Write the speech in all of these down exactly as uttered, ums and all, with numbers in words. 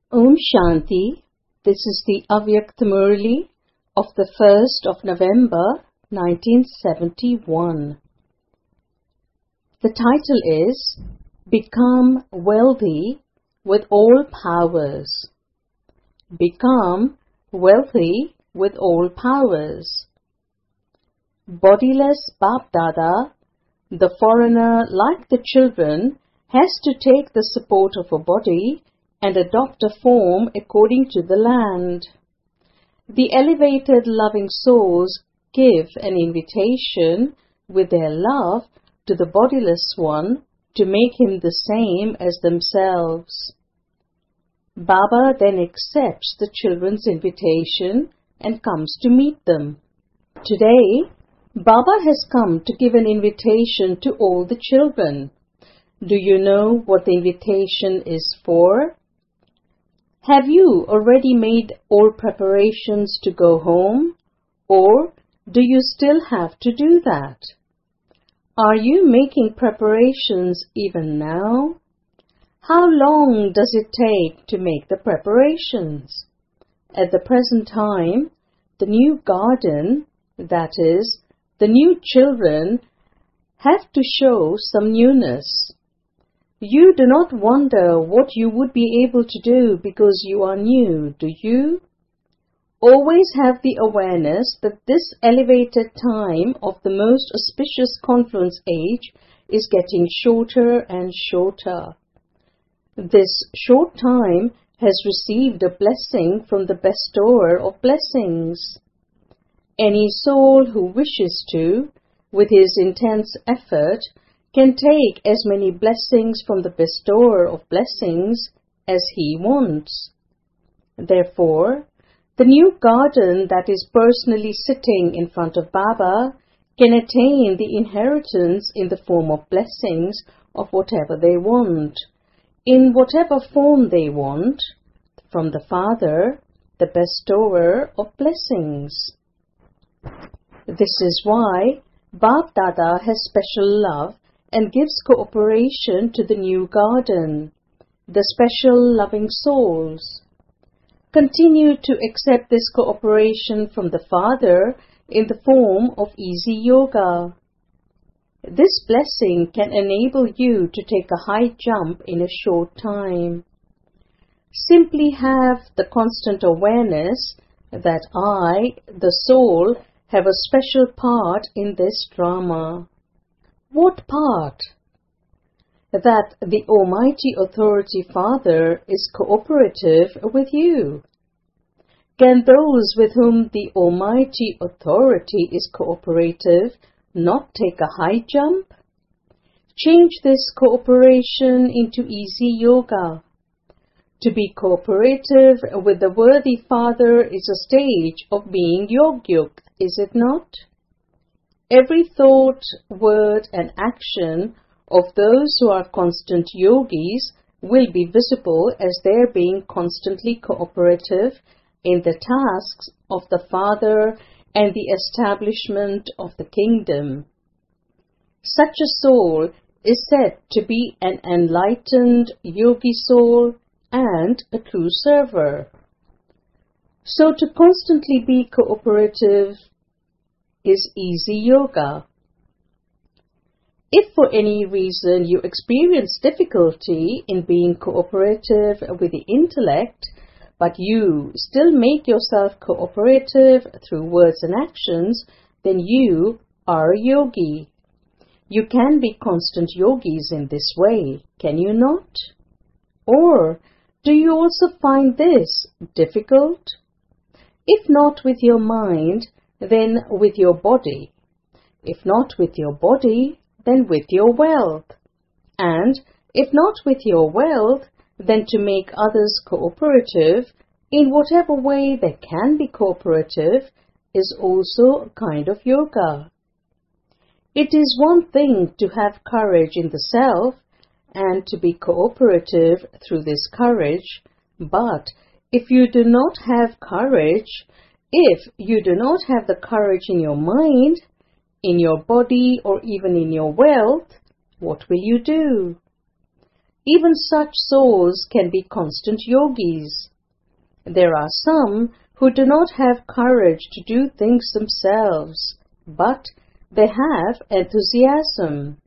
Om Shanti. This is the Avyakta Murli of the first of November nineteen seventy-one. The title is Become Wealthy with All Powers. Become wealthy with all powers. Bodiless Bap Dada, the foreigner like the children, has to take the support of a body and adopt a form according to the land. The elevated loving souls give an invitation with their love to the bodiless one to make him the same as themselves. Baba then accepts the children's invitation and comes to meet them. Today, Baba has come to give an invitation to all the children. Do you know what the invitation is for? Have you already made all preparations to go home, or do you still have to do that? Are you making preparations even now? How long does it take to make the preparations? At the present time, the new garden, that is, the new children, have to show some newness. You do not wonder what you would be able to do because you are new, do you? Always have the awareness that this elevated time of the most auspicious confluence age is getting shorter and shorter. This short time has received a blessing from the bestower of blessings. Any soul who wishes to, with his intense effort, can take as many blessings from the bestower of blessings as he wants. Therefore, the new garden that is personally sitting in front of Baba can attain the inheritance in the form of blessings of whatever they want, in whatever form they want, from the Father, the bestower of blessings. This is why Bap Dada has special love and gives cooperation to the new garden, the special loving souls. Continue to accept this cooperation from the Father in the form of easy yoga. This blessing can enable you to take a high jump in a short time. Simply have the constant awareness that I, the soul, have a special part in this drama. What part? That the Almighty Authority Father is cooperative with you. Can those with whom the Almighty Authority is cooperative not take a high jump? Change this cooperation into easy yoga. To be cooperative with the worthy Father is a stage of being yogyukt, is it not? Every thought, word and action of those who are constant yogis will be visible as their being constantly cooperative in the tasks of the Father and the establishment of the kingdom. Such a soul is said to be an enlightened yogi soul and a true server. So to constantly be cooperative is easy yoga. If for any reason you experience difficulty in being cooperative with the intellect, but you still make yourself cooperative through words and actions, then you are a yogi. You can be constant yogis in this way, can you not? Or do you also find this difficult? If not with your mind, then with your body. If not with your body, then with your wealth. And if not with your wealth, then to make others cooperative in whatever way they can be cooperative is also a kind of yoga. It is one thing to have courage in the self and to be cooperative through this courage, but if you do not have courage, if you do not have the courage in your mind, in your body or even in your wealth, what will you do? even such souls can be constant yogis. There are some who do not have courage to do things themselves, but they have enthusiasm.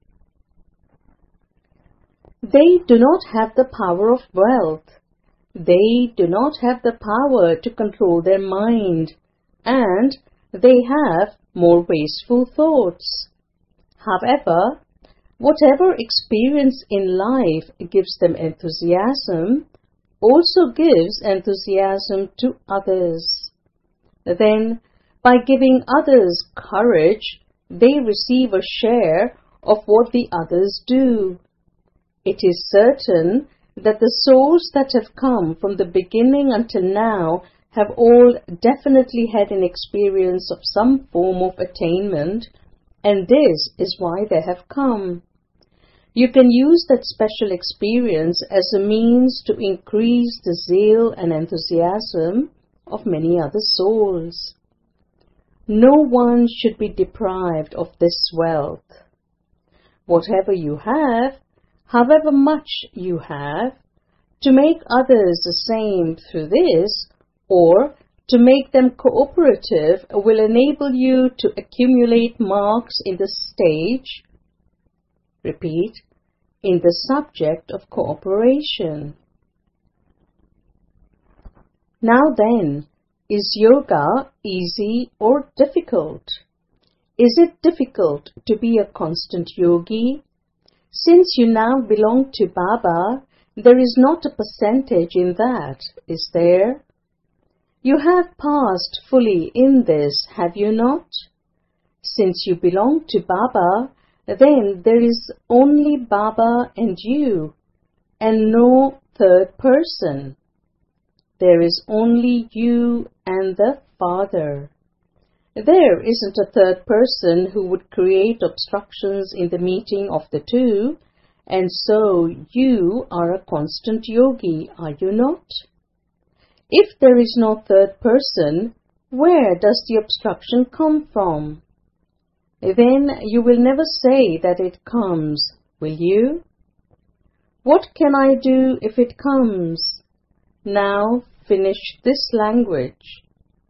They do not have the power of wealth. They do not have the power to control their mind, and they have more wasteful thoughts. However, whatever experience in life gives them enthusiasm, also gives enthusiasm to others. Then, by giving others courage, they receive a share of what the others do. It is certain that the souls that have come from the beginning until now have all definitely had an experience of some form of attainment, and this is why they have come. You can use that special experience as a means to increase the zeal and enthusiasm of many other souls. No one should be deprived of this wealth. Whatever you have, however much you have, to make others the same through this, or to make them cooperative, will enable you to accumulate marks in the stage, repeat, in the subject of cooperation. Now then, is yoga easy or difficult? Is it difficult to be a constant yogi? Since you now belong to Baba, there is not a percentage in that, is there? You have passed fully in this, have you not? Since you belong to Baba, then there is only Baba and you, and no third person. There is only you and the Father. There isn't a third person who would create obstructions in the meeting of the two, and so you are a constant yogi, are you not? If there is no third person, where does the obstruction come from? Then you will never say that it comes, will you? What can I do if it comes? Now finish this language.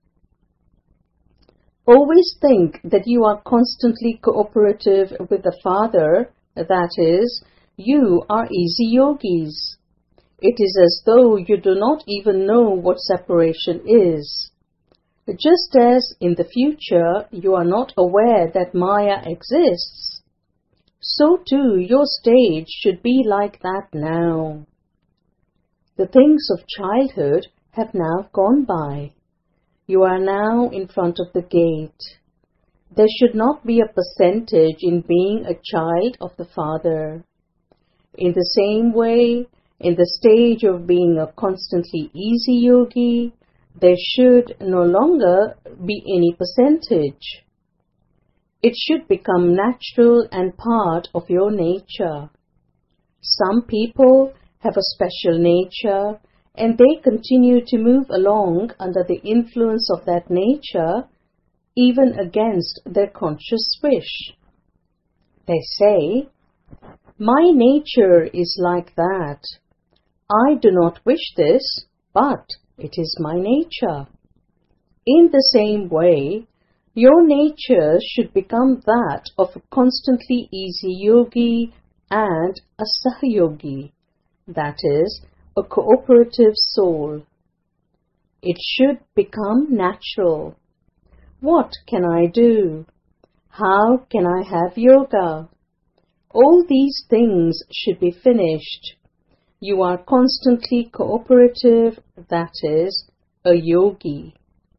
Always think that you are constantly cooperative with the Father, that is, you are easy yogis. It is as though you do not even know what separation is. Just as in the future you are not aware that Maya exists, so too your stage should be like that now. The things of childhood have now gone by. You are now in front of the gate. There should not be a percentage in being a child of the Father. In the same way, in the stage of being a constantly easy yogi, there should no longer be any percentage. It should become natural and part of your nature. Some people have a special nature, and they continue to move along under the influence of that nature, even against their conscious wish. They say, "My nature is like that. I do not wish this, but it is my nature." In the same way, your nature should become that of a constantly easy yogi and a sahayogi, that is, a cooperative soul. It should become natural. What can I do? How can I have yoga? All these things should be finished. You are constantly cooperative, that is, a yogi.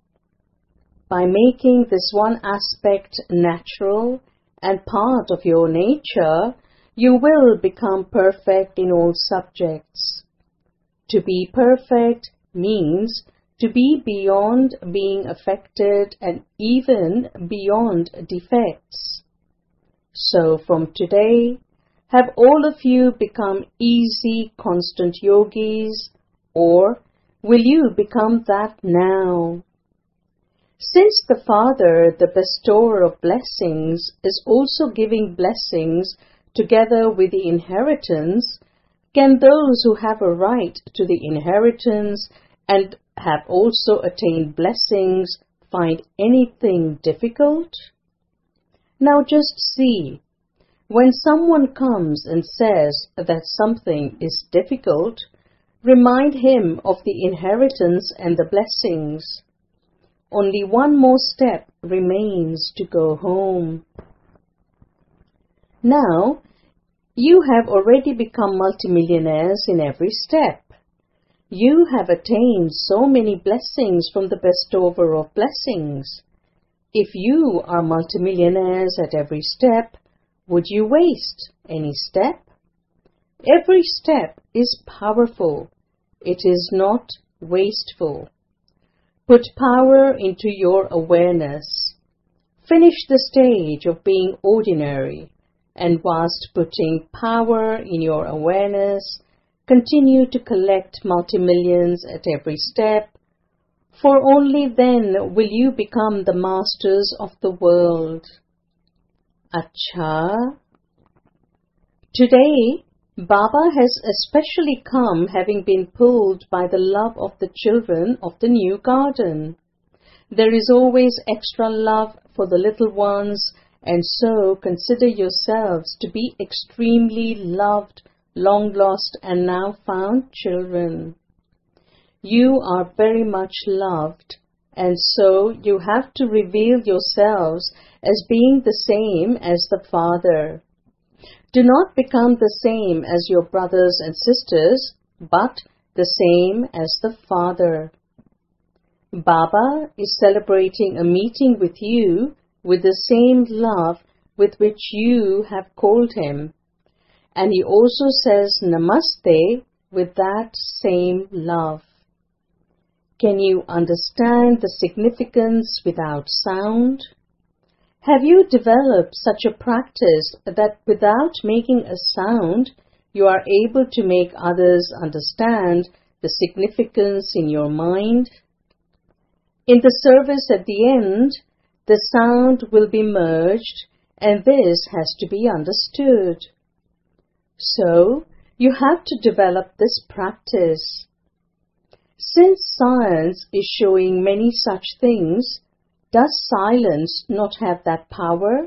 By making this one aspect natural and part of your nature, you will become perfect in all subjects. To be perfect means to be beyond being affected and even beyond defects. So from today, have all of you become easy, constant yogis, or will you become that now? Since the Father, the bestower of blessings, is also giving blessings together with the inheritance, Can those who have a right to the inheritance and have also attained blessings find anything difficult? Now just see, when someone comes and says that something is difficult, remind him of the inheritance and the blessings. Only one more step remains to go home. Now, you have already become multimillionaires in every step. You have attained so many blessings from the bestower of blessings. If you are multimillionaires at every step, would you waste any step? Every step is powerful. It is not wasteful. Put power into your awareness. Finish the stage of being ordinary, and whilst putting power in your awareness, continue to collect multi-millions at every step, for only then will you become the masters of the world. Acha. Today, Baba has especially come having been pulled by the love of the children of the new garden. There is always extra love for the little ones, and so consider yourselves to be extremely loved, long lost and now found children. You are very much loved, and so you have to reveal yourselves as being the same as the Father. Do not become the same as your brothers and sisters, but the same as the Father. Baba is celebrating a meeting with you with the same love with which you have called him, and he also says Namaste with that same love. Can you understand the significance without sound? Have you developed such a practice that without making a sound, you are able to make others understand the significance in your mind? In the service at the end, the sound will be merged, and this has to be understood. So, you have to develop this practice. Since science is showing many such things, does silence not have that power?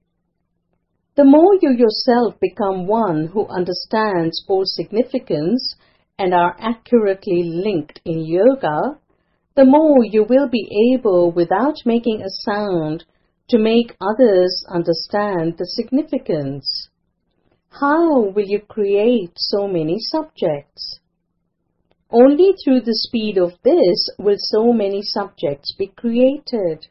The more you yourself become one who understands all significance and are accurately linked in yoga, the more you will be able, without making a sound, to make others understand the significance. How will you create so many subjects? Only through the speed of this will so many subjects be created.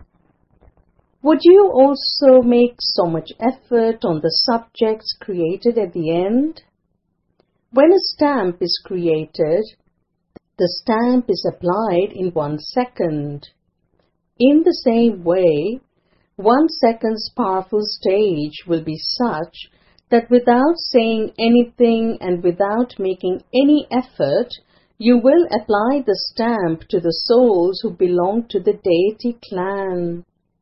Would you also make so much effort on the subjects created at the end? When a stamp is created, the stamp is applied in one second. In the same way, one second's powerful stage will be such that without saying anything and without making any effort, you will apply the stamp to the souls who belong to the deity clan.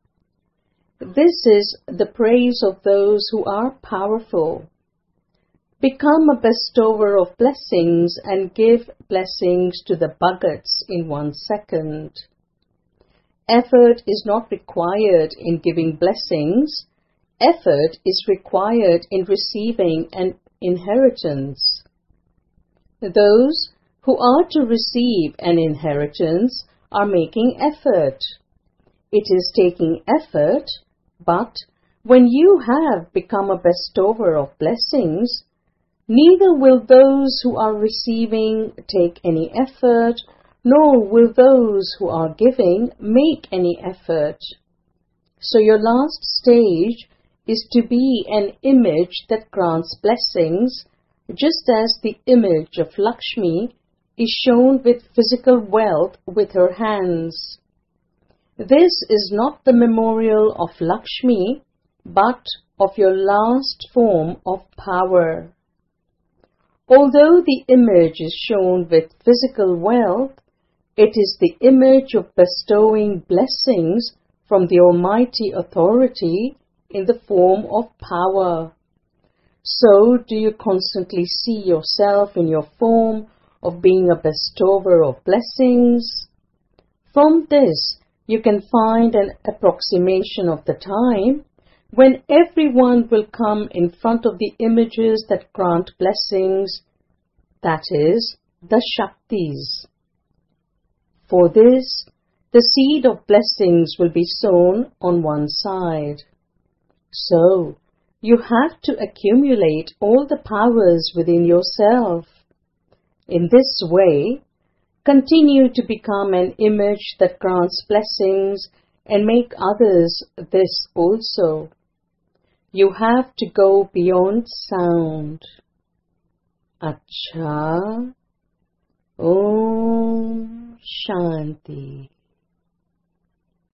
This is the praise of those who are powerful. Become a bestower of blessings and give blessings to the bhagats in one second. Effort is not required in giving blessings. Effort is required in receiving an inheritance. Those who are to receive an inheritance are making effort. It is taking effort, but when you have become a bestower of blessings, neither will those who are receiving take any effort, nor will those who are giving make any effort. So your last stage is to be an image that grants blessings, just as the image of Lakshmi is shown with physical wealth with her hands. This is not the memorial of Lakshmi, but of your last form of power. Although the image is shown with physical wealth, it is the image of bestowing blessings from the Almighty Authority in the form of power. So do you constantly see yourself in your form of being a bestower of blessings? From this, you can find an approximation of the time when everyone will come in front of the images that grant blessings, that is, the Shaktis. For this, the seed of blessings will be sown on one side. So, you have to accumulate all the powers within yourself. In this way, continue to become an image that grants blessings and make others this also. You have to go beyond sound. Acha. Om Shanti.